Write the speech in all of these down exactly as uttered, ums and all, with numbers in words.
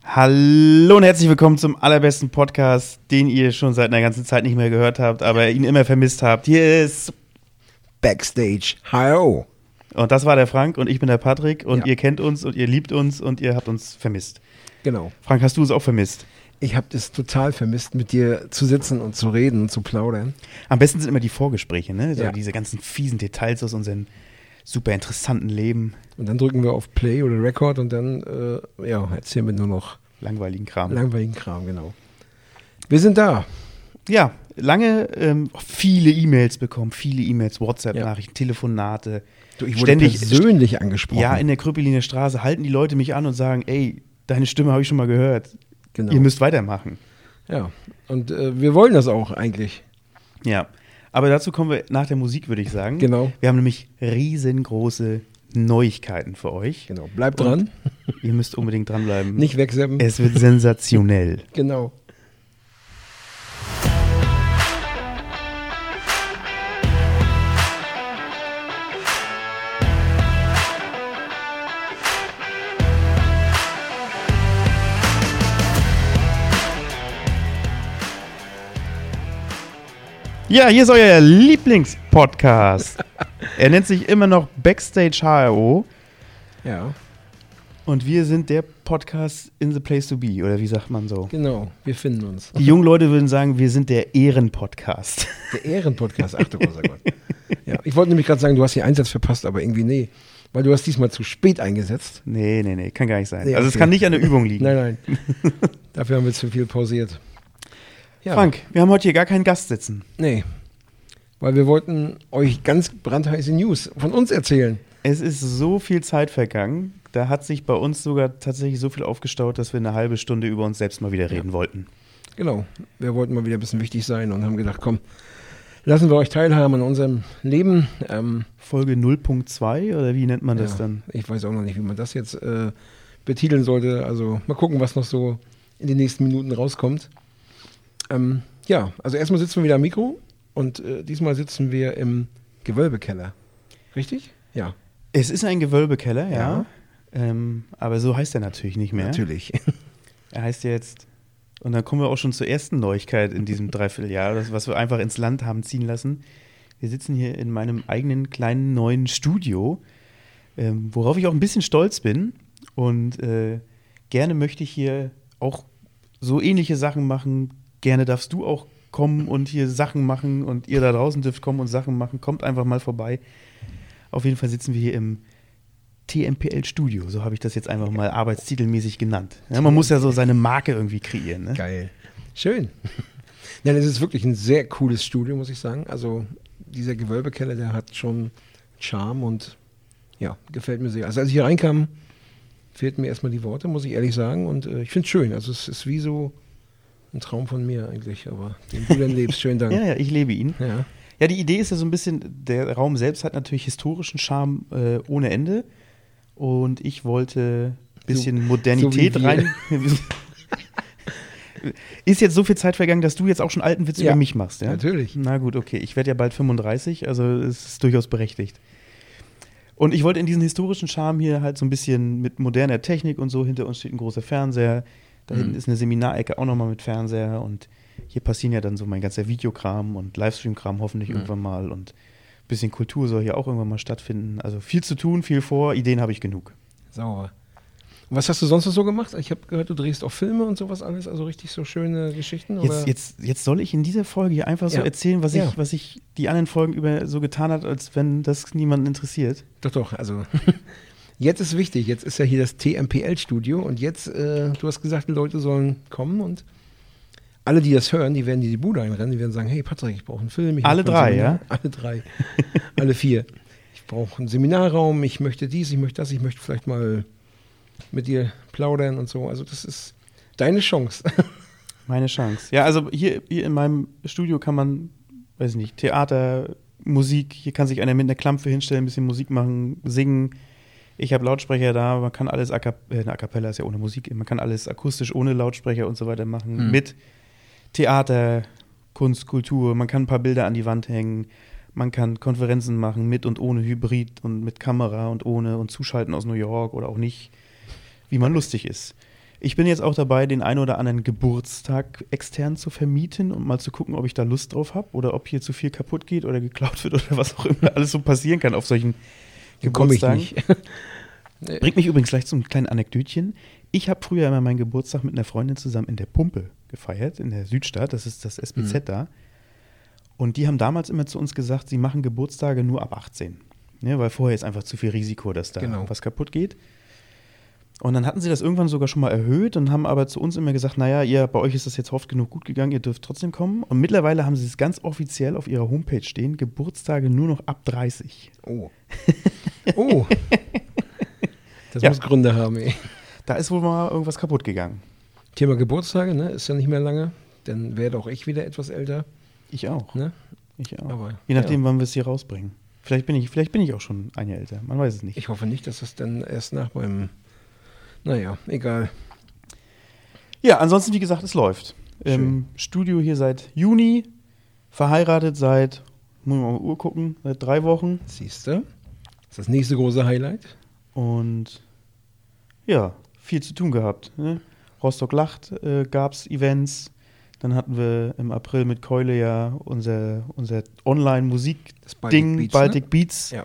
Hallo und herzlich willkommen zum allerbesten Podcast, den ihr schon seit einer ganzen Zeit nicht mehr gehört habt, aber ihn immer vermisst habt. Hier ist Backstage H O. Und das war der Frank und ich bin der Patrick und Ja. ihr kennt uns und ihr liebt uns und ihr habt uns vermisst. Genau. Frank, hast du es auch vermisst? Ich habe es total vermisst, mit dir zu sitzen und zu reden und zu plaudern. Am besten sind immer die Vorgespräche, ne? So Ja. diese ganzen fiesen Details aus unserem super interessanten Leben. Und dann drücken wir auf Play oder Record und dann äh, ja, erzählen wir nur noch Langweiligen Kram. langweiligen Kram, genau. Wir sind da. Ja, lange ähm, viele E-Mails bekommen, viele E-Mails, WhatsApp-Nachrichten, Telefonate. Du, ich wurde Ständig- persönlich angesprochen. Ja, in der Krüppeliner Straße halten die Leute mich an und sagen, ey, deine Stimme habe ich schon mal gehört. genau. Ihr müsst weitermachen. Ja, und äh, wir wollen das auch eigentlich. Ja, aber dazu kommen wir nach der Musik, würde ich sagen. Genau. Wir haben nämlich riesengroße Neuigkeiten für euch. Genau. Bleibt dran. Ihr müsst unbedingt dranbleiben. Nicht wegseppen. Es wird sensationell. Genau. Ja, hier ist euer Lieblingspodcast. Er nennt sich immer noch Backstage H R O Ja, und wir sind der Podcast in the place to be, oder wie sagt man so? genau. Wir finden uns. Die jungen Leute würden sagen, wir sind der Ehrenpodcast. Der Ehrenpodcast. Ach du großer Gott. Ja, ich wollte nämlich gerade sagen, du hast den Einsatz verpasst, aber irgendwie nee. Weil du hast diesmal zu spät eingesetzt. Nee, nee, nee, kann gar nicht sein. Nee, Also es okay. kann nicht an der Übung liegen. Nein, nein. Dafür haben wir zu viel pausiert. Ja, Frank, wir haben heute hier gar keinen Gast sitzen. Nee. Weil wir wollten euch ganz brandheiße News von uns erzählen. Es ist so viel Zeit vergangen, da hat sich bei uns sogar tatsächlich so viel aufgestaut, dass wir eine halbe Stunde über uns selbst mal wieder reden wollten. Genau. Wir wollten mal wieder ein bisschen wichtig sein und haben gedacht, komm, lassen wir euch teilhaben an unserem Leben. Ähm, Folge null Punkt zwei oder wie nennt man das ja, dann? Ich weiß auch noch nicht, wie man das jetzt äh, betiteln sollte. Also mal gucken, was noch so in den nächsten Minuten rauskommt. Ähm, ja, also erstmal sitzen wir wieder am Mikro und äh, diesmal sitzen wir im Gewölbekeller. Richtig? Ja, Es ist ein Gewölbekeller, ja. Ja. Ähm, aber so heißt er natürlich nicht mehr. natürlich. Er heißt jetzt, und dann kommen wir auch schon zur ersten Neuigkeit in diesem Dreivierteljahr, das, was wir einfach ins Land haben ziehen lassen. Wir sitzen hier in meinem eigenen kleinen neuen Studio, ähm, worauf ich auch ein bisschen stolz bin. Und äh, gerne möchte ich hier auch so ähnliche Sachen machen. Gerne darfst du auch kommen und hier Sachen machen und ihr da draußen dürft kommen und Sachen machen. Kommt einfach mal vorbei. Auf jeden Fall sitzen wir hier im T M P L-Studio, so habe ich das jetzt einfach mal arbeitstitelmäßig genannt. Ja, man muss ja so seine Marke irgendwie kreieren. Ne? Geil. Schön. Nein, es ist wirklich ein sehr cooles Studio, muss ich sagen. Also dieser Gewölbekeller, der hat schon Charme und ja, gefällt mir sehr. Also als ich hier reinkam, fehlten mir erstmal die Worte, muss ich ehrlich sagen. Und äh, ich finde es schön. Also es ist wie so ein Traum von mir eigentlich, aber den du dann lebst. Schönen Dank. Ja, ja, ich lebe ihn. Ja. Ja, die Idee ist ja so ein bisschen, der Raum selbst hat natürlich historischen Charme äh, ohne Ende. Und ich wollte ein bisschen So- Modernität so wie wir. rein. Ist jetzt so viel Zeit vergangen, dass du jetzt auch schon alten Witz Ja, über mich machst, ja? natürlich. Na gut, okay. Ich werde ja bald fünfunddreißig, also es ist durchaus berechtigt. Und ich wollte in diesen historischen Charme hier halt so ein bisschen mit moderner Technik und so. Hinter uns steht ein großer Fernseher. Da hinten Mhm. ist eine Seminarecke auch nochmal mit Fernseher. Und hier passieren ja dann so mein ganzer Videokram und Livestream-Kram hoffentlich Mhm. irgendwann mal. Und ein bisschen Kultur soll hier auch irgendwann mal stattfinden. Also viel zu tun, viel vor. Ideen habe ich genug. Sauber. Und was hast du sonst noch so gemacht? Ich habe gehört, du drehst auch Filme und sowas alles, also richtig so schöne Geschichten? Oder? Jetzt, jetzt, jetzt soll ich in dieser Folge hier einfach so Ja. erzählen, was, Ja. ich, was ich die anderen Folgen über so getan hat, als wenn das niemanden interessiert. Doch, doch, also jetzt ist wichtig, jetzt ist ja hier das T M P L-Studio und jetzt, äh, du hast gesagt, die Leute sollen kommen und alle, die das hören, die werden in die Bude einrennen, die werden sagen, hey Patrick, ich brauche einen Film. Ich Alle möchte ein drei, Seminar. ja? Alle drei, alle vier. Ich brauche einen Seminarraum, ich möchte dies, ich möchte das, ich möchte vielleicht mal mit dir plaudern und so. Also das ist deine Chance. Meine Chance. Ja, also hier, hier in meinem Studio kann man, weiß ich nicht, Theater, Musik, hier kann sich einer mit einer Klampfe hinstellen, ein bisschen Musik machen, singen. Ich habe Lautsprecher da, man kann alles, a, cap- äh, a cappella ist ja ohne Musik, man kann alles akustisch ohne Lautsprecher und so weiter machen. Mhm. Mit Theater, Kunst, Kultur, man kann ein paar Bilder an die Wand hängen, man kann Konferenzen machen mit und ohne Hybrid und mit Kamera und ohne und zuschalten aus New York oder auch nicht, wie man lustig ist. Ich bin jetzt auch dabei, den einen oder anderen Geburtstag extern zu vermieten und mal zu gucken, ob ich da Lust drauf habe oder ob hier zu viel kaputt geht oder geklaut wird oder was auch immer alles so passieren kann auf solchen Geburtstagen. Komm ich nicht. Bringt mich übrigens gleich zum kleinen Anekdötchen. Ich habe früher immer meinen Geburtstag mit einer Freundin zusammen in der Pumpe gefeiert, in der Südstadt, das ist das S B Z mhm. da. Und die haben damals immer zu uns gesagt, sie machen Geburtstage nur ab achtzehn. Ja, weil vorher ist einfach zu viel Risiko, dass da genau. was kaputt geht. Und dann hatten sie das irgendwann sogar schon mal erhöht und haben aber zu uns immer gesagt, naja, ihr, bei euch ist das jetzt oft genug gut gegangen, ihr dürft trotzdem kommen. Und mittlerweile haben sie es ganz offiziell auf ihrer Homepage stehen, Geburtstage nur noch ab dreißig. Oh. Oh. Das ja. muss Gründe haben, ey. Da ist wohl mal irgendwas kaputt gegangen. Thema Geburtstage, ne, ist ja nicht mehr lange. Dann werde auch ich wieder etwas älter. Ich auch. Ne? Ich auch. Aber, je nachdem, ja. wann wir es hier rausbringen. Vielleicht bin ich, vielleicht bin ich auch schon ein Jahr älter. Man weiß es nicht. Ich hoffe nicht, dass es dann erst nach meinem... Naja, egal. Ja, ansonsten, wie gesagt, es läuft. Im Studio hier seit Juni, verheiratet seit, muss ich mal auf die Uhr gucken, seit drei Wochen. Siehst du? Das ist das nächste große Highlight. Und ja, viel zu tun gehabt. Ne? Rostock lacht, äh, gab es Events. Dann hatten wir im April mit Keule ja unser, unser Online-Musik-Ding, Baltic Beats, Baltic ne? Beats ja.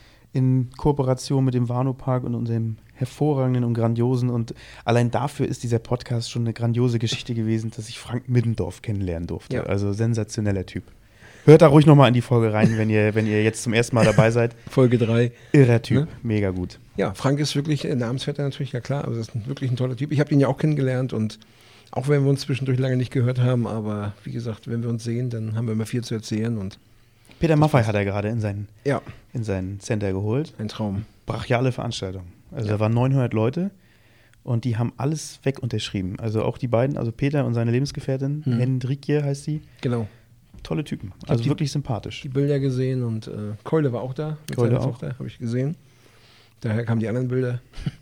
in Kooperation mit dem Warnow-Park und unserem hervorragenden und grandiosen. Und allein dafür ist dieser Podcast schon eine grandiose Geschichte gewesen, dass ich Frank Middendorf kennenlernen durfte. Ja. Also sensationeller Typ. Hört da ruhig nochmal in die Folge rein, wenn ihr, wenn ihr jetzt zum ersten Mal dabei seid. Folge drei. Irrer Typ, ne? Mega gut. Ja, Frank ist wirklich äh, Namensvetter natürlich, ja klar, aber das ist wirklich ein toller Typ. Ich habe ihn ja auch kennengelernt und auch wenn wir uns zwischendurch lange nicht gehört haben, aber wie gesagt, wenn wir uns sehen, dann haben wir immer viel zu erzählen. Und Peter Maffay hat er gerade in sein, ja. in sein Center geholt. Ein Traum. Brachiale Veranstaltung. Also ja. da waren neunhundert Leute und die haben alles weg unterschrieben. Also auch die beiden, also Peter und seine Lebensgefährtin, hm. Hendrikje heißt sie. Genau. Tolle Typen, also die, wirklich sympathisch. Die Bilder gesehen und äh, Keule war auch da. Mit Keule seiner auch. Tochter, habe ich gesehen. Daher kamen die anderen Bilder.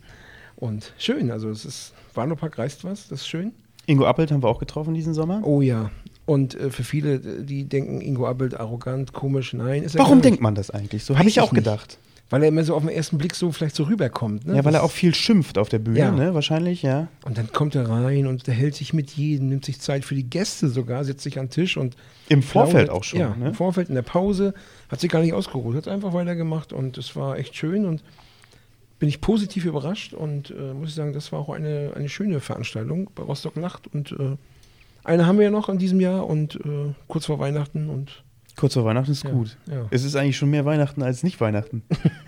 Und schön, also es ist, Warnow-Park reißt was, das ist schön. Ingo Appelt haben wir auch getroffen diesen Sommer. Oh ja. Und äh, für viele, die denken, Ingo Appelt arrogant, komisch, nein. Ist er Warum denkt man das eigentlich? So habe ich auch nicht. gedacht. Weil er immer so auf den ersten Blick so vielleicht so rüberkommt. Ne? Ja, weil das er auch viel schimpft auf der Bühne, ja. ne? Wahrscheinlich, ja. Und dann kommt er rein und der hält sich mit jedem, nimmt sich Zeit für die Gäste sogar, setzt sich an den Tisch und im Vorfeld plaudert. auch schon, Ja, ne? im Vorfeld, in der Pause, hat sich gar nicht ausgeruht, hat einfach weitergemacht und es war echt schön und bin ich positiv überrascht und äh, muss ich sagen, das war auch eine, eine schöne Veranstaltung bei Rostock Lacht und äh, eine haben wir ja noch in diesem Jahr und äh, kurz vor Weihnachten und Kurz vor Weihnachten ist ja, gut. Ja. Es ist eigentlich schon mehr Weihnachten als nicht Weihnachten.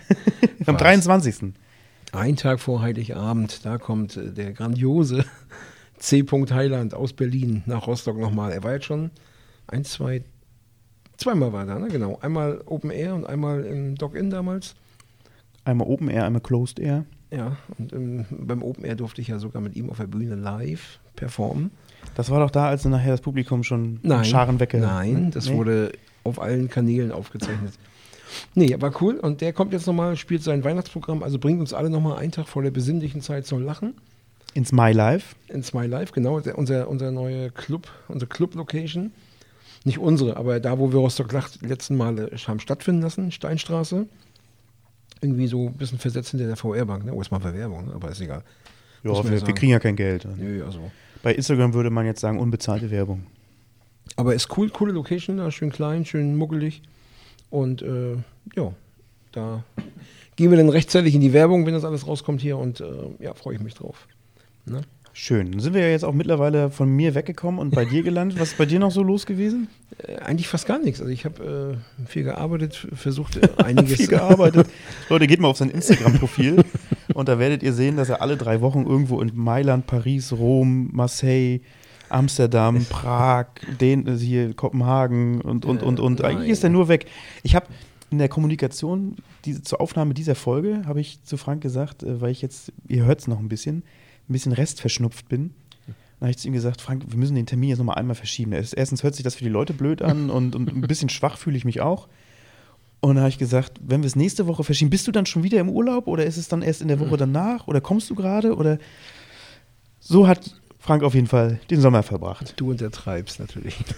Am dreiundzwanzigsten Ein Tag vor Heiligabend, da kommt äh, der grandiose C. Heiland aus Berlin nach Rostock nochmal. Er war jetzt schon ein, zwei, zweimal war da, ne? Genau. Einmal Open Air und einmal im Dock-In damals. Einmal Open Air, einmal Closed Air. Ja, und ähm, beim Open Air durfte ich ja sogar mit ihm auf der Bühne live performen. Das war doch da, als nachher das Publikum schon nein, Scharen wegge... Nein, das nee? wurde auf allen Kanälen aufgezeichnet. Nee, war cool. Und der kommt jetzt nochmal, spielt sein Weihnachtsprogramm, also bringt uns alle nochmal einen Tag vor der besinnlichen Zeit zum Lachen. Ins My Life. Ins My Life, genau. Der, unser, unser neue Club, unsere Club-Location. Nicht unsere, aber da, wo wir Rostock Lacht die letzten Male haben stattfinden lassen, Steinstraße. Irgendwie so ein bisschen versetzt hinter der V R-Bank. Ne? Oh, ist mal Verwerbung, ne? Aber ist egal. Ja, wir, wir, wir kriegen ja kein Geld. Nö, also. Bei Instagram würde man jetzt sagen, unbezahlte Werbung. Aber ist cool, coole Location da, schön klein, schön muckelig. Und äh, ja, da gehen wir dann rechtzeitig in die Werbung, wenn das alles rauskommt hier. Und äh, ja, freue ich mich drauf. Ne? Schön. Dann sind wir ja jetzt auch mittlerweile von mir weggekommen und bei dir gelandet. Was ist bei dir noch so los gewesen? Äh, eigentlich fast gar nichts. Also ich habe äh, viel gearbeitet, versucht äh, einiges. viel gearbeitet. Leute, geht mal auf sein Instagram-Profil und da werdet ihr sehen, dass er alle drei Wochen irgendwo in Mailand, Paris, Rom, Marseille, Amsterdam, Prag, den, äh, hier Kopenhagen und, und, und, und. Äh, Eigentlich ist er nur weg. Ich habe in der Kommunikation die, zur Aufnahme dieser Folge, habe ich zu Frank gesagt, äh, weil ich jetzt, ihr hört es noch ein bisschen, ein bisschen restverschnupft bin. Dann habe ich zu ihm gesagt, Frank, wir müssen den Termin jetzt nochmal einmal verschieben. Erstens hört sich das für die Leute blöd an und, und ein bisschen schwach fühle ich mich auch. Und dann habe ich gesagt, wenn wir es nächste Woche verschieben, bist du dann schon wieder im Urlaub oder ist es dann erst in der Woche danach oder kommst du gerade? Oder so hat Frank auf jeden Fall den Sommer verbracht. Du untertreibst natürlich.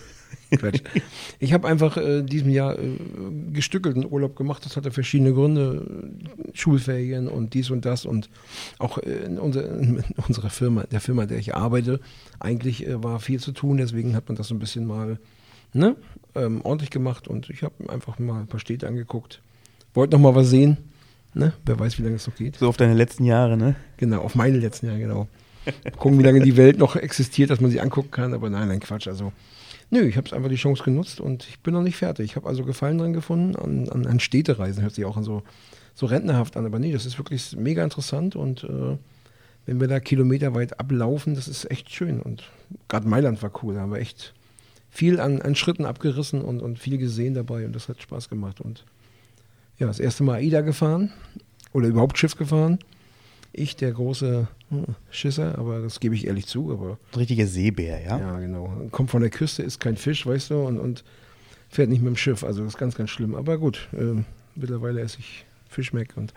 Quatsch. Ich habe einfach äh, in diesem Jahr äh, gestückelten Urlaub gemacht. Das hatte verschiedene Gründe. Schulferien und dies und das. Und auch äh, in, unser, in unserer Firma, der Firma, in der ich arbeite, eigentlich äh, war viel zu tun. Deswegen hat man das so ein bisschen mal ne, ähm, ordentlich gemacht. Und ich habe einfach mal ein paar Städte angeguckt. Wollte noch mal was sehen. Ne? Wer weiß, wie lange es noch geht. So auf deine letzten Jahre, ne? Genau, auf meine letzten Jahre, genau. Gucken, wie lange die Welt noch existiert, dass man sie angucken kann. Aber nein, nein, Quatsch. Also, nö, ich habe es einfach die Chance genutzt und ich bin noch nicht fertig. Ich habe also Gefallen dran gefunden an, an, an Städtereisen. Hört sich auch an so, so rentnerhaft an. Aber nee, das ist wirklich mega interessant. Und äh, wenn wir da kilometerweit ablaufen, das ist echt schön. Und gerade Mailand war cool. Da haben wir echt viel an, an Schritten abgerissen und, und viel gesehen dabei. Und das hat Spaß gemacht. Und ja, das erste Mal AIDA gefahren oder überhaupt Schiff gefahren. Ich, der große hm, Schisser, aber das gebe ich ehrlich zu. Aber Richtiger Seebär, ja? Ja, genau. Kommt von der Küste, ist kein Fisch, weißt du, und, und fährt nicht mit dem Schiff. Also das ist ganz, ganz schlimm. Aber gut, äh, mittlerweile esse ich Fischmeck und,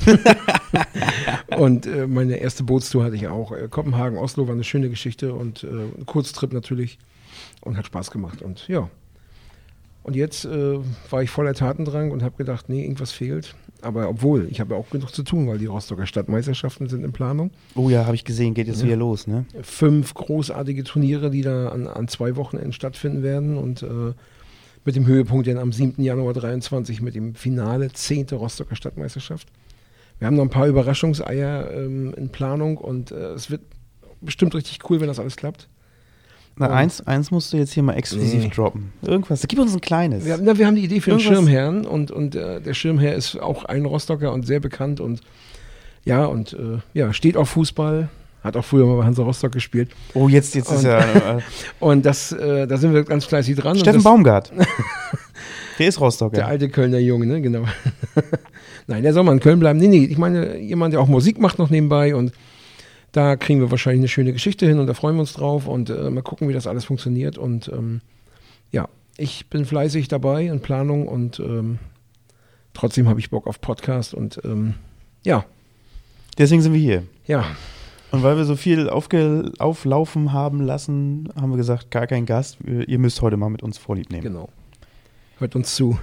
und äh, meine erste Bootstour hatte ich auch. Äh, Kopenhagen, Oslo war eine schöne Geschichte und äh, ein Kurztrip natürlich und hat Spaß gemacht. Und ja. Und jetzt äh, war ich voller Tatendrang und habe gedacht, nee, irgendwas fehlt. Aber obwohl, ich habe ja auch genug zu tun, weil die Rostocker Stadtmeisterschaften sind in Planung. Oh ja, habe ich gesehen, geht jetzt ja. wieder los, ne? Fünf großartige Turniere, die da an, an zwei Wochenenden stattfinden werden. Und äh, mit dem Höhepunkt dann am siebten Januar dreiundzwanzig mit dem Finale, zehnte Rostocker Stadtmeisterschaft. Wir haben noch ein paar Überraschungseier ähm, in Planung und äh, es wird bestimmt richtig cool, wenn das alles klappt. Na, eins, eins musst du jetzt hier mal exklusiv nee. droppen. Irgendwas. Gib uns ein kleines. Wir, na, wir haben die Idee für Irgendwas. den Schirmherrn und, und äh, der Schirmherr ist auch ein Rostocker und sehr bekannt und ja, und äh, ja, steht auf Fußball, hat auch früher mal bei Hansa Rostock gespielt. Oh, jetzt, jetzt und, ist ja. Äh, und das, äh, da sind wir ganz fleißig dran. Steffen das, Baumgart. Der ist Rostocker. Der alte Kölner Junge, ne, genau. Nein, der soll mal in Köln bleiben. Nee, nee, ich meine, jemand, der auch Musik macht noch nebenbei und da kriegen wir wahrscheinlich eine schöne Geschichte hin und da freuen wir uns drauf und äh, mal gucken, wie das alles funktioniert. Und ähm, ja, ich bin fleißig dabei in Planung und ähm, trotzdem habe ich Bock auf Podcast und ähm, ja. Deswegen sind wir hier. Ja. Und weil wir so viel aufge- auflaufen haben lassen, haben wir gesagt, gar kein Gast, ihr müsst heute mal mit uns Vorlieb nehmen. Genau. Hört uns zu.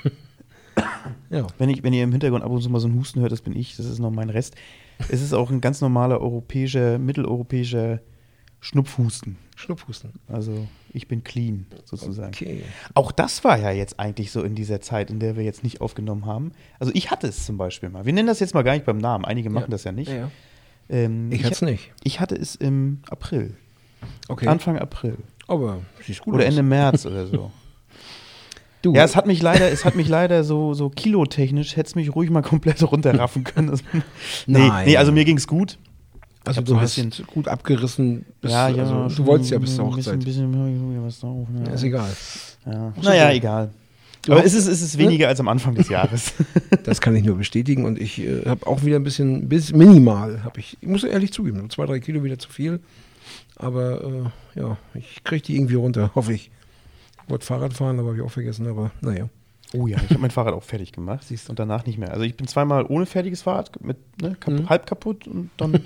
Ja. Wenn, ich, wenn ihr im Hintergrund ab und zu mal so einen Husten hört, das bin ich, das ist noch mein Rest. Es ist auch ein ganz normaler europäischer, mitteleuropäischer Schnupfhusten. Schnupfhusten. Also ich bin clean, sozusagen. Okay. Auch das war ja jetzt eigentlich so in dieser Zeit, in der wir jetzt nicht aufgenommen haben. Also ich hatte es zum Beispiel mal. Wir nennen das jetzt mal gar nicht beim Namen. Einige machen ja. das ja nicht. Ja, ja. Ähm, ich hatte es nicht. Ich hatte es im April. Okay. Anfang April. Aber siehst gut Oder aus. Ende März oder so. Du. Ja, es hat mich leider, es hat mich leider so, so kilotechnisch, hätte es mich ruhig mal komplett runterraffen können. Das, nee, Nein. nee, also mir ging es gut. Also du so hast bisschen, gut abgerissen. Bis, ja, ja. Also, du wolltest ja bis zur Hochzeit. Ein bisschen, bisschen was drauf. Ja. Ja, ist egal. Ja. Naja, egal. Aber es ist, es ist weniger als am Anfang des Jahres. Das kann ich nur bestätigen und ich äh, habe auch wieder ein bisschen, bis minimal, habe ich, ich muss ehrlich zugeben, zwei, drei Kilo wieder zu viel. Aber äh, ja, ich kriege die irgendwie runter, hoffe ich. Ich wollte Fahrrad fahren, aber habe ich auch vergessen, aber naja. Oh ja, ich habe mein Fahrrad auch fertig gemacht, siehst du, und danach nicht mehr. Also ich bin zweimal ohne fertiges Fahrrad, mit ne, kap- mhm. halb kaputt und dann,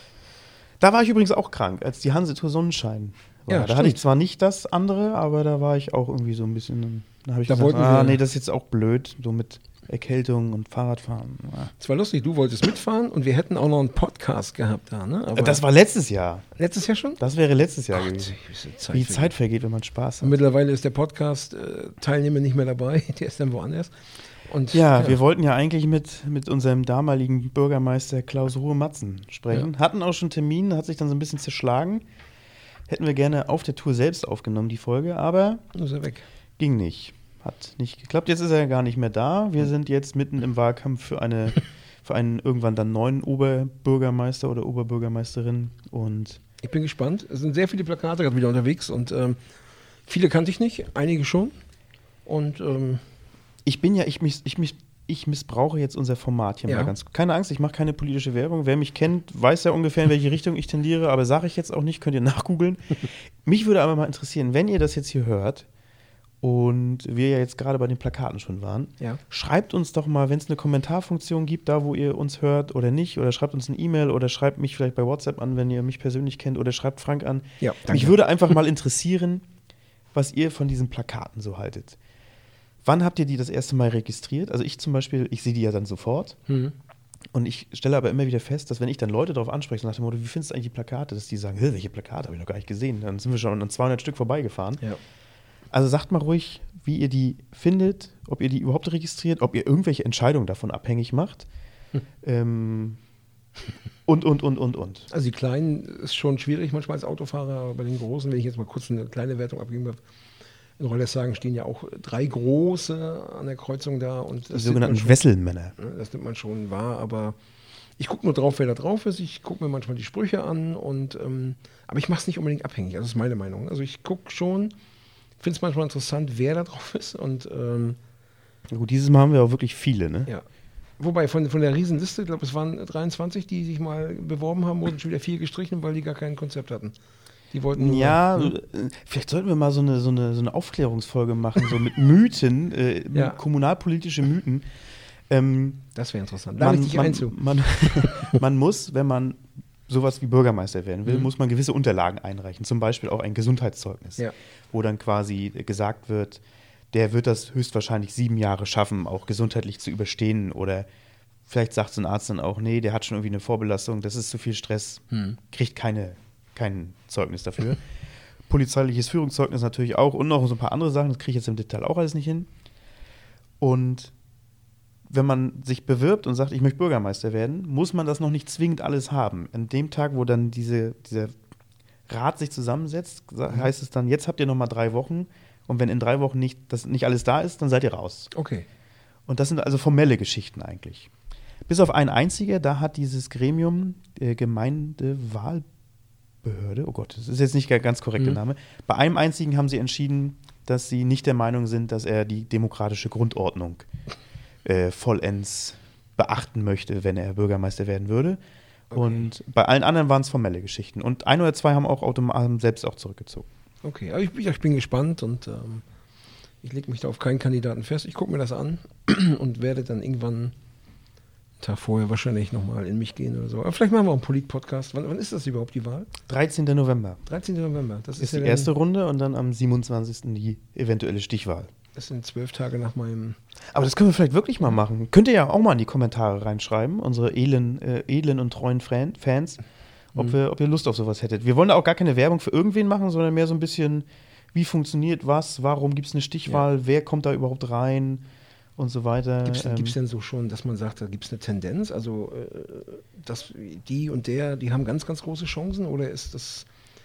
da war ich übrigens auch krank, als die Hansetour Sonnenschein war. Ja, da stimmt. hatte ich zwar nicht das andere, aber da war ich auch irgendwie so ein bisschen, da habe ich da gesagt, ah nee, das ist jetzt auch blöd, so mit Erkältung und Fahrradfahren. Es war lustig, du wolltest mitfahren und wir hätten auch noch einen Podcast gehabt da, ne? Aber das war letztes Jahr. Letztes Jahr schon? Das wäre letztes Jahr Gott, gewesen. Zeit Wie die Zeit vergeht, wenn man Spaß hat. Und mittlerweile ist der Podcast-Teilnehmer nicht mehr dabei, der ist dann woanders. Und, ja, ja, wir wollten ja eigentlich mit, mit unserem damaligen Bürgermeister Klaus Ruhe-Matzen sprechen. Ja. Hatten auch schon Termin, hat sich dann so ein bisschen zerschlagen. Hätten wir gerne auf der Tour selbst aufgenommen, die Folge, aber ist er weg. Ging nicht. Hat nicht geklappt. Jetzt ist er gar nicht mehr da. Wir sind jetzt mitten im Wahlkampf für eine für einen irgendwann dann neuen Oberbürgermeister oder Oberbürgermeisterin. Und ich bin gespannt. Es sind sehr viele Plakate gerade wieder unterwegs und ähm, viele kannte ich nicht, einige schon. Und ähm, ich bin ja, ich mich, ich mich, ich missbrauche jetzt unser Format hier ja. mal ganz. Keine Angst, ich mache keine politische Werbung. Wer mich kennt, weiß ja ungefähr, in welche Richtung ich tendiere, aber sage ich jetzt auch nicht, könnt ihr nachgoogeln. Mich würde aber mal interessieren, wenn ihr das jetzt hier hört, und wir ja jetzt gerade bei den Plakaten schon waren, ja. schreibt uns doch mal, wenn es eine Kommentarfunktion gibt, da wo ihr uns hört oder nicht, oder schreibt uns eine E-Mail oder schreibt mich vielleicht bei WhatsApp an, wenn ihr mich persönlich kennt, oder schreibt Frank an. Ja, mich würde einfach mal interessieren, was ihr von diesen Plakaten so haltet. Wann habt ihr die das erste Mal registriert? Also ich zum Beispiel, ich sehe die ja dann sofort. Mhm. Und ich stelle aber immer wieder fest, dass wenn ich dann Leute darauf anspreche, so nach dem Motto, wie findest du eigentlich die Plakate, dass die sagen, welche Plakate, habe ich noch gar nicht gesehen. Dann sind wir schon an zweihundert Stück vorbeigefahren. Ja. Also sagt mal ruhig, wie ihr die findet, ob ihr die überhaupt registriert, ob ihr irgendwelche Entscheidungen davon abhängig macht. Hm. Ähm, und, und, und, und, und. Also die Kleinen ist schon schwierig manchmal als Autofahrer, aber bei den Großen, wenn ich jetzt mal kurz eine kleine Wertung abgeben darf, in Rollershagen stehen ja auch drei große an der Kreuzung da. Und das die sogenannten schon, Wesselmänner. Das nimmt man schon wahr, aber ich gucke nur drauf, wer da drauf ist. Ich gucke mir manchmal die Sprüche an, und ähm, aber ich mache es nicht unbedingt abhängig. Also das ist meine Meinung. Also ich gucke schon, finde es manchmal interessant, wer da drauf ist. Und ähm, ja, gut, dieses Mal haben wir auch wirklich viele, ne? Ja. Wobei von, von der Riesenliste, ich glaube, es waren dreiundzwanzig, die sich mal beworben haben, wurden schon wieder vier gestrichen, weil die gar kein Konzept hatten. Die wollten nur, ja, hm? vielleicht sollten wir mal so eine, so eine, so eine Aufklärungsfolge machen, so mit Mythen, äh, Ja. kommunalpolitische Mythen. Ähm, Das wäre interessant. Da lade ich dich man, ein zu. man, man muss, wenn man sowas wie Bürgermeister werden will, Mhm. muss man gewisse Unterlagen einreichen. Zum Beispiel auch ein Gesundheitszeugnis, Ja. wo dann quasi gesagt wird, der wird das höchstwahrscheinlich sieben Jahre schaffen, auch gesundheitlich zu überstehen. Oder vielleicht sagt so ein Arzt dann auch, nee, der hat schon irgendwie eine Vorbelastung, das ist zu viel Stress, Mhm. kriegt keine, kein Zeugnis dafür. Polizeiliches Führungszeugnis natürlich auch und noch so ein paar andere Sachen, das kriege ich jetzt im Detail auch alles nicht hin. Und wenn man sich bewirbt und sagt, ich möchte Bürgermeister werden, muss man das noch nicht zwingend alles haben. An dem Tag, wo dann diese, dieser Rat sich zusammensetzt, heißt es dann, jetzt habt ihr noch mal drei Wochen und wenn in drei Wochen nicht, das nicht alles da ist, dann seid ihr raus. Okay. Und das sind also formelle Geschichten eigentlich. Bis auf ein einziger, da hat dieses Gremium, äh, Gemeindewahlbehörde, oh Gott, das ist jetzt nicht der ganz korrekte Mhm. Name, bei einem einzigen haben sie entschieden, dass sie nicht der Meinung sind, dass er die demokratische Grundordnung äh, vollends beachten möchte, wenn er Bürgermeister werden würde. Okay. Und bei allen anderen waren es formelle Geschichten. Und ein oder zwei haben auch automatisch selbst auch zurückgezogen. Okay, aber ich, ich bin gespannt, und ähm, ich lege mich da auf keinen Kandidaten fest. Ich gucke mir das an und werde dann irgendwann einen Tag vorher wahrscheinlich nochmal in mich gehen oder so. Aber vielleicht machen wir auch einen Polit-Podcast. Wann, wann ist das überhaupt, die Wahl? dreizehnten November dreizehnten November. Das ist ist die ja erste dann, Runde und dann am siebenundzwanzigsten die eventuelle Stichwahl. das sind zwölf Tage nach meinem... Aber das können wir vielleicht wirklich mal machen. Könnt ihr ja auch mal in die Kommentare reinschreiben, unsere edlen, äh, edlen und treuen Fan- Fans, ob, Mhm. wir, ob ihr Lust auf sowas hättet. Wir wollen da auch gar keine Werbung für irgendwen machen, sondern mehr so ein bisschen, wie funktioniert was, warum gibt es eine Stichwahl, wer kommt da überhaupt rein und so weiter. Gibt es Ähm, denn so schon, dass man sagt, da gibt es eine Tendenz? Also, äh, dass die und der, die haben ganz, ganz große Chancen? Oder ist das...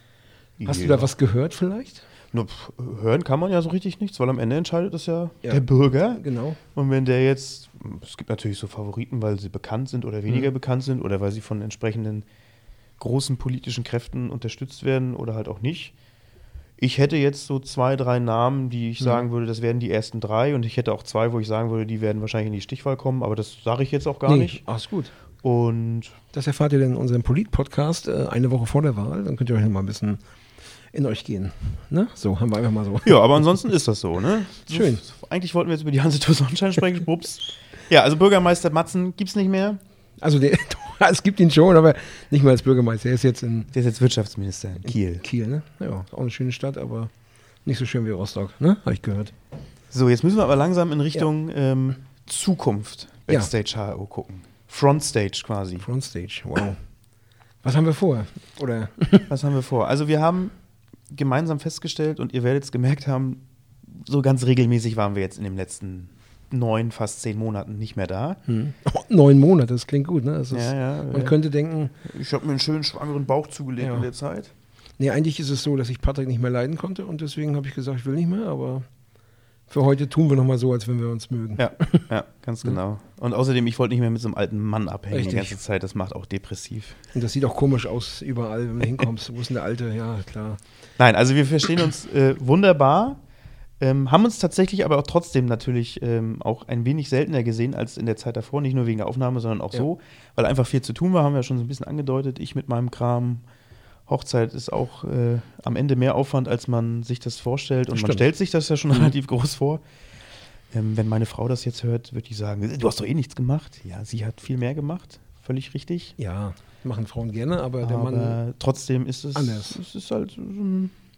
Hast ja. du da was gehört vielleicht? Nur, pff, hören kann man ja so richtig nichts, weil am Ende entscheidet das ja, Ja. der Bürger. Genau. Und wenn der jetzt, es gibt natürlich so Favoriten, weil sie bekannt sind oder weniger Mhm. bekannt sind oder weil sie von entsprechenden großen politischen Kräften unterstützt werden oder halt auch nicht. Ich hätte jetzt so zwei, drei Namen, die ich Mhm. sagen würde, das werden die ersten drei, und ich hätte auch zwei, wo ich sagen würde, die werden wahrscheinlich in die Stichwahl kommen, aber das sage ich jetzt auch gar nicht. Ach, ist gut. Und Das erfahrt ihr dann in unserem Polit-Podcast äh, eine Woche vor der Wahl. Dann könnt ihr euch noch mal ein bisschen in euch gehen. Ne? So, haben wir einfach mal so. ja, aber ansonsten ist das so, ne? Schön. So, eigentlich wollten wir jetzt über die Hanse Sonnenschein sprechen, Bups. Ja, also Bürgermeister Matzen gibt's nicht mehr. Also der, es gibt ihn schon, aber nicht mal als Bürgermeister. Er ist jetzt in, Der ist jetzt Wirtschaftsminister in Kiel. in Kiel. Ne? Ja, auch eine schöne Stadt, aber nicht so schön wie Rostock. Ne? Habe ich gehört. So, jetzt müssen wir aber langsam in Richtung ähm, Zukunft Ja. Backstage H R O gucken. Frontstage quasi. Frontstage, wow. Was haben wir vor? Oder? Was haben wir vor? Also wir haben gemeinsam festgestellt, und ihr werdet es gemerkt haben, so ganz regelmäßig waren wir jetzt in den letzten neun, fast zehn Monaten nicht mehr da. Hm. Oh, neun Monate, das klingt gut. Ne? Das ist, Ja, ja, man ja. könnte denken, Ich habe mir einen schönen schwangeren Bauch zugelegt Ja. in der Zeit. nee, eigentlich ist es so, dass ich Patrick nicht mehr leiden konnte, und deswegen habe ich gesagt, ich will nicht mehr, aber für heute tun wir nochmal so, als wenn wir uns mögen. Ja, ja, ganz genau. Und außerdem, ich wollte nicht mehr mit so einem alten Mann abhängen Richtig. die ganze Zeit. Das macht auch depressiv. Und das sieht auch komisch aus überall, wenn du hinkommst. Wo ist denn der Alte? Ja, klar. Nein, also wir verstehen uns äh, wunderbar, ähm, haben uns tatsächlich aber auch trotzdem natürlich ähm, auch ein wenig seltener gesehen als in der Zeit davor, nicht nur wegen der Aufnahme, sondern auch Ja. so, weil einfach viel zu tun war, haben wir ja schon so ein bisschen angedeutet, ich mit meinem Kram. Hochzeit ist auch äh, am Ende mehr Aufwand, als man sich das vorstellt, und man Stimmt. stellt sich das ja schon Mhm. relativ groß vor. Ähm, wenn meine Frau das jetzt hört, wird die sagen, du hast doch eh nichts gemacht. Ja, sie hat viel mehr gemacht, völlig richtig. Ja, machen Frauen gerne, aber der Aber Mann. trotzdem ist es, anders. es ist halt so ein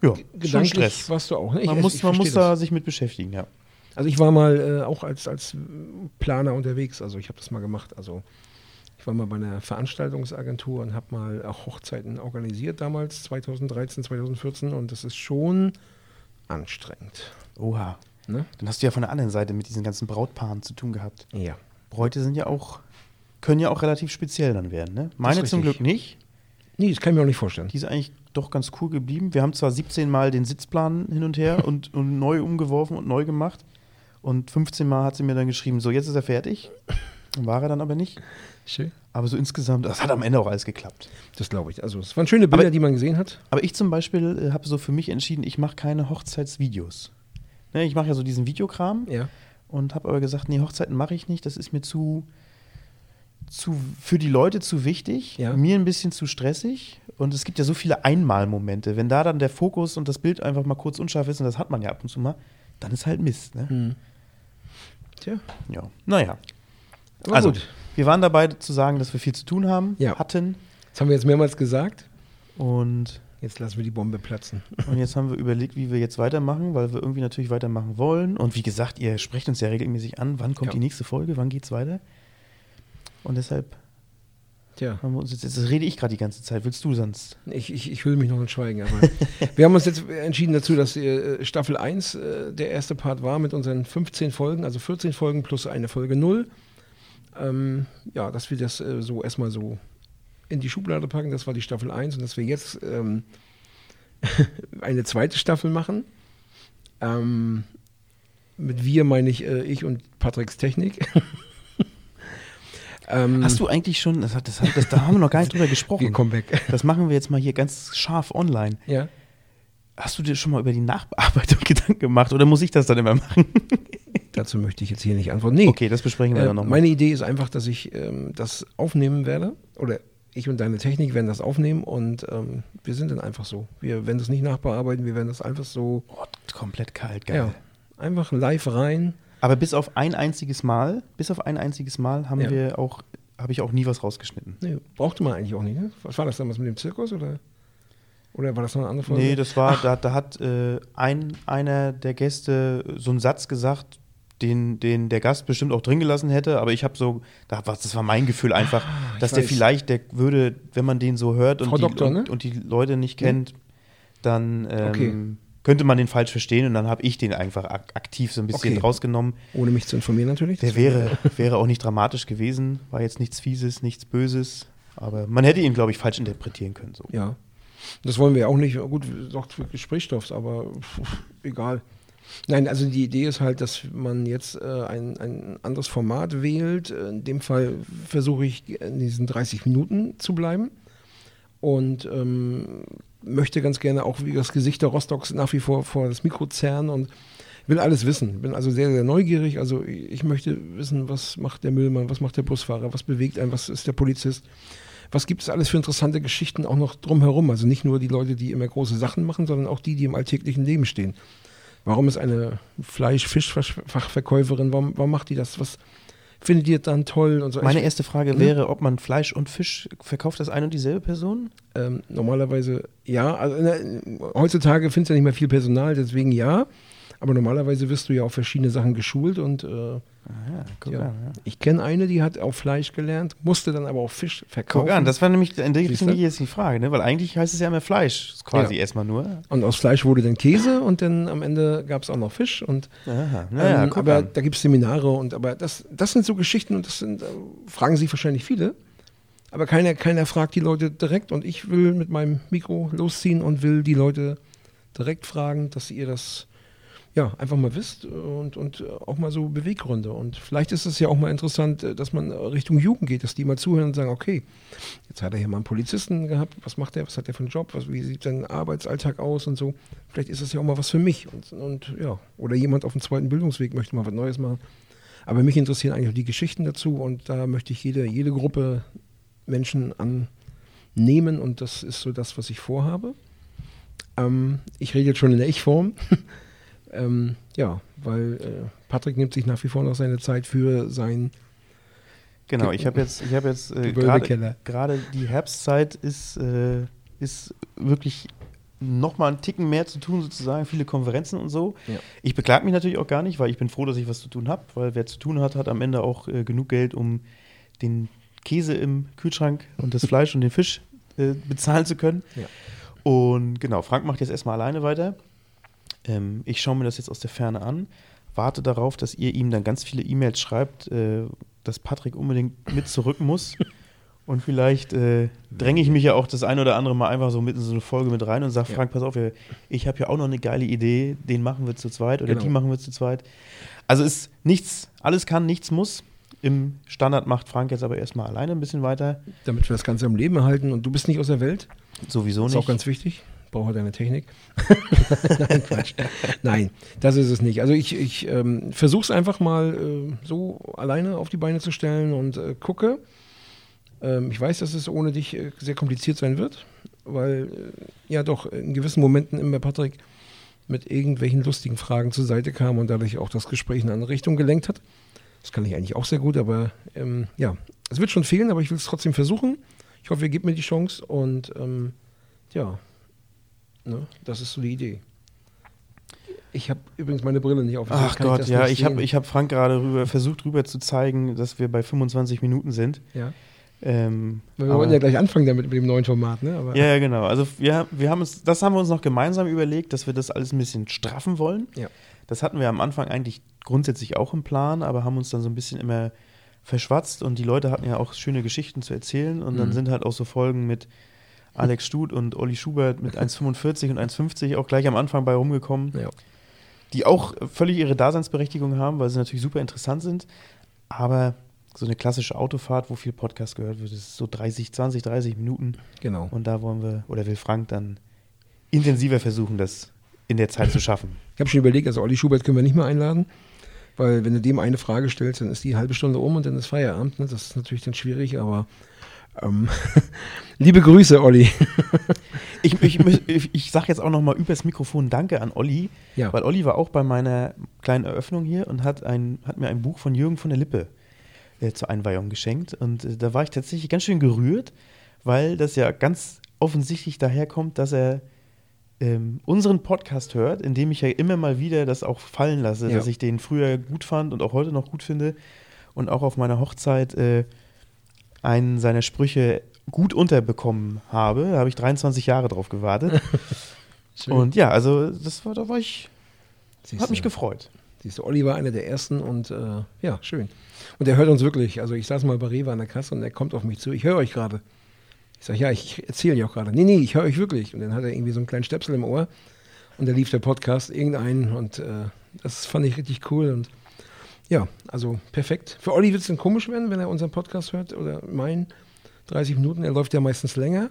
Ja, gedanklich schon Stress. warst du auch. Ne? Ich, Man ich, muss, ich man muss verstehe da das. sich mit beschäftigen, ja. Also ich war mal äh, auch als, als Planer unterwegs, also ich habe das mal gemacht. Also ich war mal bei einer Veranstaltungsagentur und habe mal auch Hochzeiten organisiert damals, zweitausenddreizehn, zweitausendvierzehn, und das ist schon anstrengend. Oha. Ne? Dann hast du ja von der anderen Seite mit diesen ganzen Brautpaaren zu tun gehabt. Ja. Bräute sind ja auch, können ja auch relativ speziell dann werden, ne? Meine zum richtig. Glück nicht. Nee, das kann ich mir auch nicht vorstellen. Die ist eigentlich doch ganz cool geblieben. Wir haben zwar siebzehn Mal den Sitzplan hin und her und, und neu umgeworfen und neu gemacht. Und fünfzehn Mal hat sie mir dann geschrieben, so jetzt ist er fertig. War er dann aber nicht. Schön. Aber so insgesamt, das hat am Ende auch alles geklappt. Das glaube ich. Also es waren schöne Bilder, Aber- die man gesehen hat. Aber ich zum Beispiel äh, habe so für mich entschieden, ich mache keine Hochzeitsvideos. Ne, ich mache ja so diesen Videokram Ja. und habe aber gesagt, nee, Hochzeiten mache ich nicht. Das ist mir zu, zu für die Leute zu wichtig, Ja. mir ein bisschen zu stressig. Und es gibt ja so viele Einmalmomente. Wenn da dann der Fokus und das Bild einfach mal kurz unscharf ist, und das hat man ja ab und zu mal, dann ist halt Mist. Ne? Hm. Tja, Ja, naja. aber Also, gut. wir waren dabei zu sagen, dass wir viel zu tun haben, Ja. hatten. Das haben wir jetzt mehrmals gesagt. Und, Jetzt lassen wir die Bombe platzen. und jetzt haben wir überlegt, wie wir jetzt weitermachen, weil wir irgendwie natürlich weitermachen wollen. Und wie gesagt, ihr sprecht uns ja regelmäßig an, wann kommt Ja. die nächste Folge, wann geht's weiter. Und deshalb Tja, haben wir uns jetzt, jetzt rede ich gerade die ganze Zeit. Willst du sonst? ich, ich, ich hülle mich noch in Schweigen. Aber wir haben uns jetzt entschieden dazu, dass äh, Staffel eins äh, der erste Part war mit unseren fünfzehn Folgen, also vierzehn Folgen plus eine Folge null. Ähm, ja, dass wir das äh, so erstmal so in die Schublade packen, das war die Staffel eins, und dass wir jetzt ähm, eine zweite Staffel machen. Ähm, mit wir meine ich äh, ich und Patricks Technik. ähm, Hast du eigentlich schon, das, hat, das, hat, das, da haben wir noch gar nicht drüber wir gesprochen. kommen weg. Das machen wir jetzt mal hier ganz scharf online. Ja. Hast du dir schon mal über die Nachbearbeitung Gedanken gemacht oder muss ich das dann immer machen? Dazu möchte ich jetzt hier nicht antworten. Nee, Okay, das besprechen wir äh, dann nochmal. meine Idee ist einfach, dass ich ähm, das aufnehmen werde, oder ich und deine Technik werden das aufnehmen, und ähm, wir sind dann einfach so. Wir werden das nicht nachbearbeiten, wir werden das einfach so, Oh, komplett kalt, geil. ja, einfach live rein. Aber bis auf ein einziges Mal, bis auf ein einziges Mal haben Ja. wir auch, habe ich auch nie was rausgeschnitten. Nee, brauchte man eigentlich auch nicht, ne? Was war das damals mit dem Zirkus, oder? Oder war das noch eine andere Folge? Nee, das war, da, da hat äh, ein, einer der Gäste so einen Satz gesagt, den, den der Gast bestimmt auch drin gelassen hätte, aber ich habe so, da, war- das war mein Gefühl einfach, Ah, ich dass der weiß. vielleicht, der würde, wenn man den so hört und, Frau die, Doktor, und, ne? und die Leute nicht kennt, dann ähm, Okay. könnte man den falsch verstehen, und dann habe ich den einfach ak aktiv so ein bisschen Okay. rausgenommen. Ohne mich zu informieren natürlich. Der Das- wäre, wäre auch nicht dramatisch gewesen, war jetzt nichts Fieses, nichts Böses, aber man hätte ihn, glaube ich, falsch interpretieren können. So. Ja, das wollen wir ja auch nicht. Gut, sorgt für Gesprächsstoff, aber pff, egal. Nein, also die Idee ist halt, dass man jetzt äh, ein, ein anderes Format wählt. In dem Fall versuche ich, in diesen dreißig Minuten zu bleiben, und ähm, möchte ganz gerne auch wie das Gesicht der Rostocks nach wie vor vor das Mikro zerren und will alles wissen. Bin also sehr, sehr neugierig. Also ich möchte wissen, was macht der Müllmann, was macht der Busfahrer, was bewegt einen, was ist der Polizist. Was gibt es alles für interessante Geschichten auch noch drumherum? Also nicht nur die Leute, die immer große Sachen machen, sondern auch die, die im alltäglichen Leben stehen. Warum ist eine Fleisch-Fisch-Fachverkäuferin, warum, warum macht die das? Was findet ihr dann toll? Und so. Meine Ich- erste Frage Ne? wäre, ob man Fleisch und Fisch, verkauft das eine und dieselbe Person? Ähm, normalerweise ja. Also, ne, heutzutage findest du ja nicht mehr viel Personal, deswegen ja. Aber normalerweise wirst du ja auf verschiedene Sachen geschult, und äh, Ah, guck ja. an. Ja. Ich kenne eine, die hat auch Fleisch gelernt, musste dann aber auch Fisch verkaufen. Guck an, das war nämlich in der Siehste? Richtung jetzt die Frage, ne? Weil eigentlich heißt es ja immer Fleisch, quasi Ja. erstmal nur. Und aus Fleisch wurde dann Käse, und dann am Ende gab es auch noch Fisch. Und Aha, naja, ähm, guck aber an. da gibt es Seminare, und aber das, das sind so Geschichten, und das sind, äh, fragen sich wahrscheinlich viele. Aber keiner, keiner fragt die Leute direkt, und ich will mit meinem Mikro losziehen und will die Leute direkt fragen, dass ihr das ja einfach mal wisst, und, und auch mal so Beweggründe. Und vielleicht ist es ja auch mal interessant, dass man Richtung Jugend geht, dass die mal zuhören und sagen, okay, jetzt hat er hier mal einen Polizisten gehabt, was macht der, was hat der für einen Job, was, wie sieht sein Arbeitsalltag aus und so. Vielleicht ist das ja auch mal was für mich. Und, und ja, oder jemand auf dem zweiten Bildungsweg möchte mal was Neues machen. Aber mich interessieren eigentlich auch die Geschichten dazu, und da möchte ich jede, jede Gruppe Menschen annehmen, und das ist so das, was ich vorhabe. Ähm, ich rede jetzt schon in der Ich-Form. ähm, ja, weil äh, Patrick nimmt sich nach wie vor noch seine Zeit für sein Genau, ich habe jetzt, ich habe jetzt äh, Gewölbekeller. gerade gerade die Herbstzeit ist, äh, ist wirklich noch mal einen Ticken mehr zu tun sozusagen, viele Konferenzen und so. Ja. Ich beklag mich natürlich auch gar nicht, weil ich bin froh, dass ich was zu tun habe, weil wer zu tun hat, hat am Ende auch äh, genug Geld, um den Käse im Kühlschrank und das Fleisch und den Fisch äh, bezahlen zu können. Ja. Und genau, Frank macht jetzt erstmal alleine weiter. Ähm, ich schaue mir das jetzt aus der Ferne an, warte darauf, dass ihr ihm dann ganz viele E-Mails schreibt, äh, dass Patrick unbedingt mit zurück muss. Und vielleicht äh, dränge ich mich ja auch das ein oder andere Mal einfach so mit in so eine Folge mit rein und sage, Ja. Frank, pass auf, ich habe ja auch noch eine geile Idee, den machen wir zu zweit oder Genau. die machen wir zu zweit. Also ist nichts, alles kann, nichts muss. Im Standard macht Frank jetzt aber erstmal alleine ein bisschen weiter. Damit wir das Ganze am Leben erhalten und du bist nicht aus der Welt. Sowieso Das nicht. ist auch ganz wichtig. Brauche deine Technik. Nein, Quatsch. Nein, das ist es nicht. Also ich, ich ähm, versuche es einfach mal äh, so alleine auf die Beine zu stellen und äh, gucke. Ähm, ich weiß, dass es ohne dich äh, sehr kompliziert sein wird, weil äh, ja doch in gewissen Momenten immer Patrick mit irgendwelchen lustigen Fragen zur Seite kam und dadurch auch das Gespräch in eine andere Richtung gelenkt hat. Das kann ich eigentlich auch sehr gut, aber ähm, ja, es wird schon fehlen, aber ich will es trotzdem versuchen. Ich hoffe, ihr gebt mir die Chance und ähm, ja, ne, das ist so die Idee. Ich habe übrigens meine Brille nicht auf. deswegen Ach kann Gott, das ja, nicht ich habe sehen. ich hab Frank gerade rüber, versucht rüber zu zeigen, dass wir bei fünfundzwanzig Minuten sind. Ja. Ähm, Wir aber- wollten ja gleich anfangen damit mit dem neuen Format, ne? Aber, Ja, ja, genau. Also wir, wir haben uns, das haben wir uns noch gemeinsam überlegt, dass wir das alles ein bisschen straffen wollen. Ja. Das hatten wir am Anfang eigentlich grundsätzlich auch im Plan, aber haben uns dann so ein bisschen immer verschwatzt und die Leute hatten ja auch schöne Geschichten zu erzählen und dann Mhm. sind halt auch so Folgen mit Alex Stut und Olli Schubert mit eins fünfundvierzig und eins fünfzig auch gleich am Anfang bei rumgekommen, Ja. die auch völlig ihre Daseinsberechtigung haben, weil sie natürlich super interessant sind, aber so eine klassische Autofahrt, wo viel Podcast gehört wird, das ist so dreißig, zwanzig, dreißig Minuten. Genau. Und da wollen wir, oder will Frank dann intensiver versuchen, das in der Zeit zu schaffen. Ich habe schon überlegt, also Olli Schubert können wir nicht mehr einladen, weil wenn du dem eine Frage stellst, dann ist die halbe Stunde um und dann ist Feierabend. Ne? Das ist natürlich dann schwierig, aber ähm, liebe Grüße, Olli. Ich, ich, ich, ich sage jetzt auch nochmal übers Mikrofon Danke an Olli, Ja. weil Olli war auch bei meiner kleinen Eröffnung hier und hat, ein, hat mir ein Buch von Jürgen von der Lippe äh, zur Einweihung geschenkt. Und äh, da war ich tatsächlich ganz schön gerührt, weil das ja ganz offensichtlich daherkommt, dass er ähm, unseren Podcast hört, in dem ich ja immer mal wieder das auch fallen lasse, Ja. dass ich den früher gut fand und auch heute noch gut finde und auch auf meiner Hochzeit äh, einen seiner Sprüche gut unterbekommen habe. Da habe ich dreiundzwanzig Jahre drauf gewartet. Schön. Und ja, also das war, da war ich, Siehst hat mich du. gefreut. Siehst du, Olli war einer der ersten und äh, ja, schön. Und er hört uns wirklich. Also ich saß mal bei Rewe an der Kasse und er kommt auf mich zu. Ich höre euch gerade. Ich sage, ja, ich erzähle ja auch gerade. Nee, nee, ich höre euch wirklich. Und dann hat er irgendwie so einen kleinen Stöpsel im Ohr und da lief der Podcast irgendeinen und äh, das fand ich richtig cool und ja, also perfekt. Für Olli wird es dann komisch werden, wenn er unseren Podcast hört oder meinen dreißig Minuten. Er läuft ja meistens länger.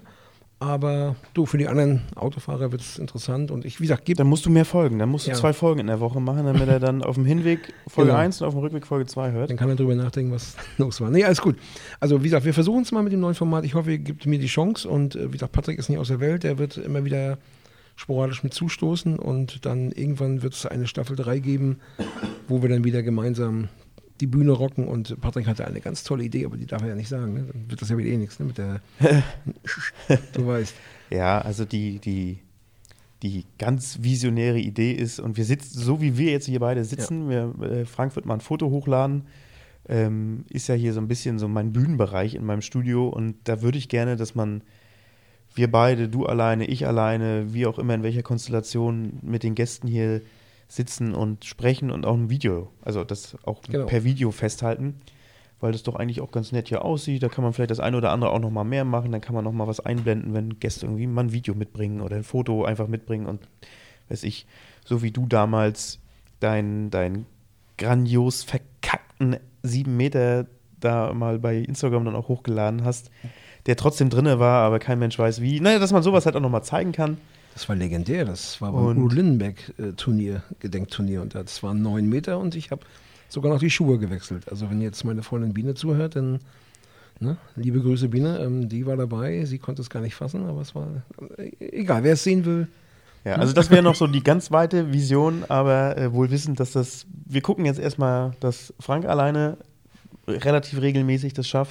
Aber du, für die anderen Autofahrer wird es interessant und ich, wie gesagt, gebe Dann musst du mehr Folgen. Dann musst du Ja. zwei Folgen in der Woche machen, damit er dann auf dem Hinweg Folge Genau. eins und auf dem Rückweg Folge zwei hört. Dann kann er drüber nachdenken, was los war. Nee, alles gut. Also wie gesagt, wir versuchen es mal mit dem neuen Format. Ich hoffe, ihr gebt mir die Chance. Und äh, wie gesagt, Patrick ist nicht aus der Welt. Der wird immer wieder sporadisch mit zustoßen. Und dann irgendwann wird es eine Staffel drei geben, wo wir dann wieder gemeinsam die Bühne rocken. Und Patrick hatte eine ganz tolle Idee, aber die darf er ja nicht sagen. Ne? Dann wird das ja wieder eh nichts. Ne? Mit der du weißt. Ja, also die, die, die ganz visionäre Idee ist, und wir sitzen, so wie wir jetzt hier beide sitzen, wir, äh, Frank wird mal ein Foto hochladen, ähm, ist ja hier so ein bisschen so mein Bühnenbereich in meinem Studio und da würde ich gerne, dass man, wir beide, du alleine, ich alleine, wie auch immer, in welcher Konstellation mit den Gästen hier sitzen und sprechen und auch ein Video, also das auch Genau. per Video festhalten, weil das doch eigentlich auch ganz nett hier aussieht. Da kann man vielleicht das eine oder andere auch noch mal mehr machen. Dann kann man noch mal was einblenden, wenn Gäste irgendwie mal ein Video mitbringen oder ein Foto einfach mitbringen und weiß ich, so wie du damals dein, dein grandios verkackten sieben Meter da mal bei Instagram dann auch hochgeladen hast, der trotzdem drinne war, aber kein Mensch weiß wie. Naja, dass man sowas halt auch noch mal zeigen kann. Das war legendär. Das war beim Und- Udo Lindenberg-Turnier, Gedenkturnier. Und das waren neun Meter und ich habe sogar noch die Schuhe gewechselt. Also wenn jetzt meine Freundin Biene zuhört, dann ne, liebe Grüße Biene, ähm, die war dabei. Sie konnte es gar nicht fassen, aber es war äh, egal. Wer es sehen will, Ja, also das wäre noch so die ganz weite Vision, aber äh, wohl wissend, dass das, wir gucken jetzt erstmal, dass Frank alleine relativ regelmäßig das schafft,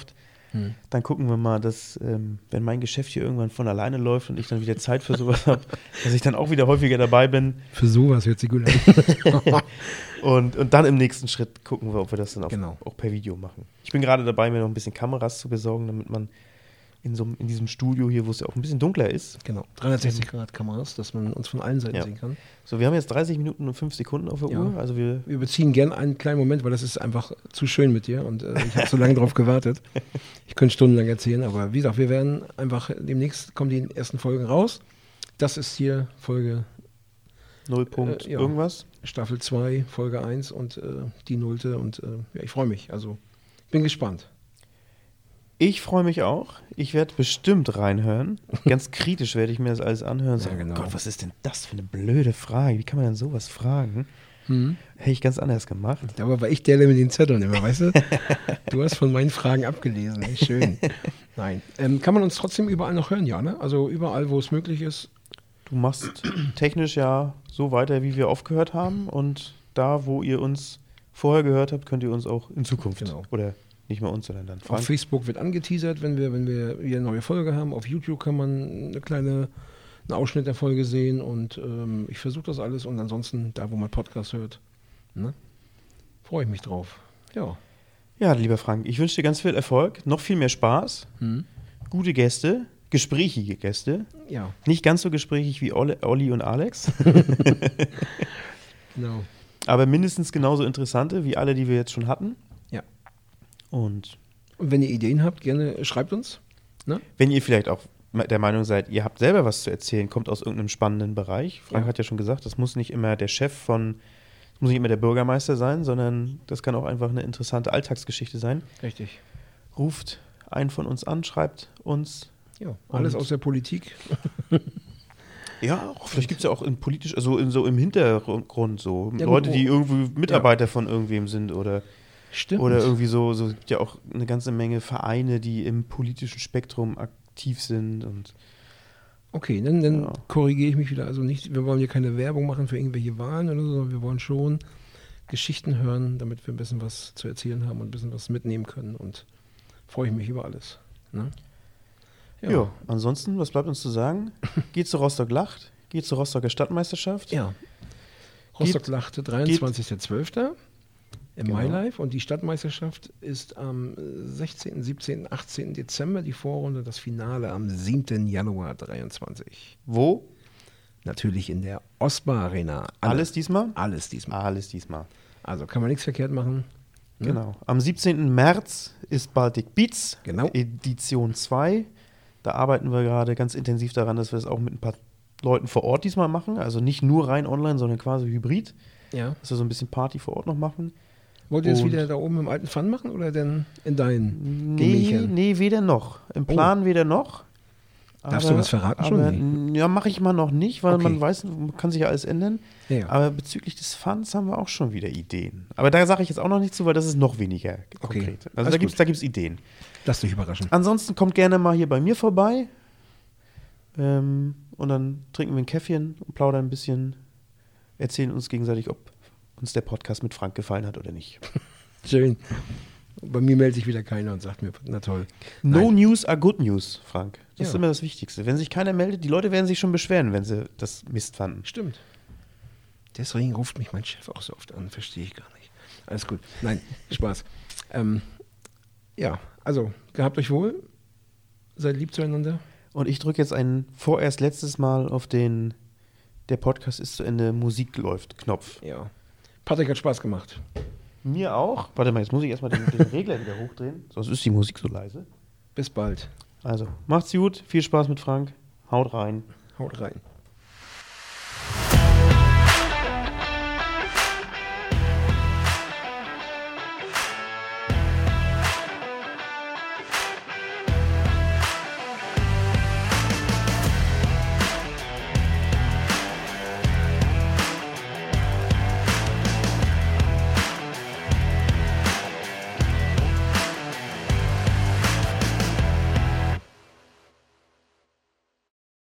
Hm. Dann gucken wir mal, dass, ähm, wenn mein Geschäft hier irgendwann von alleine läuft und ich dann wieder Zeit für sowas habe, dass ich dann auch wieder häufiger dabei bin. Für sowas hört sich gut an. und, und dann im nächsten Schritt gucken wir, ob wir das dann auch, genau. auch per Video machen. Ich bin gerade dabei, mir noch ein bisschen Kameras zu besorgen, damit man in, so, in diesem Studio hier, wo es ja auch ein bisschen dunkler ist. Genau, dreihundertsechzig Grad Kameras, dass man uns von allen Seiten ja. sehen kann. So, wir haben jetzt dreißig Minuten und fünf Sekunden auf der ja. Uhr. Also wir, wir beziehen gern einen kleinen Moment, weil das ist einfach zu schön mit dir und äh, ich habe so lange drauf gewartet. Ich könnte stundenlang erzählen, aber wie gesagt, wir werden einfach, demnächst kommen die ersten Folgen raus. Das ist hier Folge null Punkt äh, ja, irgendwas. Staffel zwei, Folge eins und äh, die nullte und äh, ja, ich freue mich, also bin gespannt. Ich freue mich auch. Ich werde bestimmt reinhören. Ganz kritisch werde ich mir das alles anhören. Ja, so, genau. Gott, was ist denn das für eine blöde Frage? Wie kann man denn sowas fragen? Hm. Hätte ich ganz anders gemacht. Aber war ich der, der mit den Zetteln immer, weißt du? Du hast von meinen Fragen abgelesen. Ey, schön. Nein. Ähm, kann man uns trotzdem überall noch hören, ja, ne? Also überall, wo es möglich ist. Du machst technisch ja so weiter, wie wir aufgehört haben. Und da, wo ihr uns vorher gehört habt, könnt ihr uns auch in Zukunft. Genau. Oder nicht mehr uns, sondern dann Frank. Auf Facebook wird angeteasert, wenn wir, wenn wir wieder eine neue Folge haben. Auf YouTube kann man eine kleine, einen Ausschnitt der Folge sehen und ähm, ich versuche das alles und ansonsten da, wo man Podcast hört, ne? Freue ich mich drauf. Ja. Ja, lieber Frank, ich wünsche dir ganz viel Erfolg, noch viel mehr Spaß, hm. gute Gäste, gesprächige Gäste. Ja. Nicht ganz so gesprächig wie Olli, Olli und Alex. Genau. Aber mindestens genauso interessante wie alle, die wir jetzt schon hatten. Ja. Und, und wenn ihr Ideen habt, gerne schreibt uns. Ne? Wenn ihr vielleicht auch der Meinung seid, ihr habt selber was zu erzählen, kommt aus irgendeinem spannenden Bereich. Frank ja. hat ja schon gesagt, das muss nicht immer der Chef von, das muss nicht immer der Bürgermeister sein, sondern das kann auch einfach eine interessante Alltagsgeschichte sein. Richtig. Ruft einen von uns an, schreibt uns. Ja, alles aus der Politik. Ja, auch, vielleicht gibt es ja auch in politisch, also in so im Hintergrund so ja, Leute, gut, die irgendwie Mitarbeiter ja. von irgendwem sind oder Stimmt. Oder irgendwie so, so gibt ja auch eine ganze Menge Vereine, die im politischen Spektrum aktiv sind. Und okay, dann, dann ja. korrigiere ich mich wieder. Also nicht, wir wollen hier keine Werbung machen für irgendwelche Wahlen oder so, sondern wir wollen schon Geschichten hören, damit wir ein bisschen was zu erzählen haben und ein bisschen was mitnehmen können. Und freue ich mich über alles. Ne? Ja. ja, ansonsten, was bleibt uns zu sagen? Geht zu Rostock lacht, geht zur Rostocker Stadtmeisterschaft. Ja. Rostock lacht, dreiundzwanzigster zwölfter im Genau. MyLife und die Stadtmeisterschaft ist am sechzehnten, siebzehnten, achtzehnten Dezember, die Vorrunde, das Finale am siebten Januar dreiundzwanzig. Wo? Natürlich in der Osbar Arena. Alle, Alles diesmal? Alles diesmal. Alles diesmal. Also kann man nichts verkehrt machen. Ne? Genau. Am siebzehnten März ist Baltic Beats, Genau. Edition zwei. Da arbeiten wir gerade ganz intensiv daran, dass wir das auch mit ein paar Leuten vor Ort diesmal machen. Also nicht nur rein online, sondern quasi hybrid. Ja. Dass wir so ein bisschen Party vor Ort noch machen. Wollt ihr das Und wieder da oben im alten Fun machen oder denn in deinen Nee, Gemächern? nee, weder noch. Im Plan weder noch. Darfst Aber- du was verraten schon? Aber, Nee. ja, mache ich mal noch nicht, weil Okay. man weiß, man kann sich ja alles ändern. Ja, ja. Aber bezüglich des Funds haben wir auch schon wieder Ideen. Aber da sage ich jetzt auch noch nicht zu, weil das ist noch weniger konkret. Also Alles da gibt es gut. da gibt's Ideen. Lass dich überraschen. Ansonsten kommt gerne mal hier bei mir vorbei. Ähm, und dann trinken wir ein Käffchen und plaudern ein bisschen, erzählen uns gegenseitig, ob uns der Podcast mit Frank gefallen hat oder nicht. Schön. Bei mir meldet sich wieder keiner und sagt mir, na toll. No Nein. News are good news, Frank. Das ist Ja. immer das Wichtigste. Wenn sich keiner meldet, die Leute werden sich schon beschweren, wenn sie das Mist fanden. Stimmt. Deswegen ruft mich mein Chef auch so oft an, verstehe ich gar nicht. Alles gut. Nein, Spaß. Ähm, ja, also, gehabt euch wohl. Seid lieb zueinander. Und ich drücke jetzt ein vorerst letztes Mal auf den der Podcast ist zu Ende, Musik läuft Knopf. Ja. Patrick hat Spaß gemacht. Mir auch. Warte mal, jetzt muss ich erstmal den, den Regler wieder hochdrehen, sonst ist die Musik so leise. Bis bald. Also, macht's gut, viel Spaß mit Frank, haut rein. Haut rein.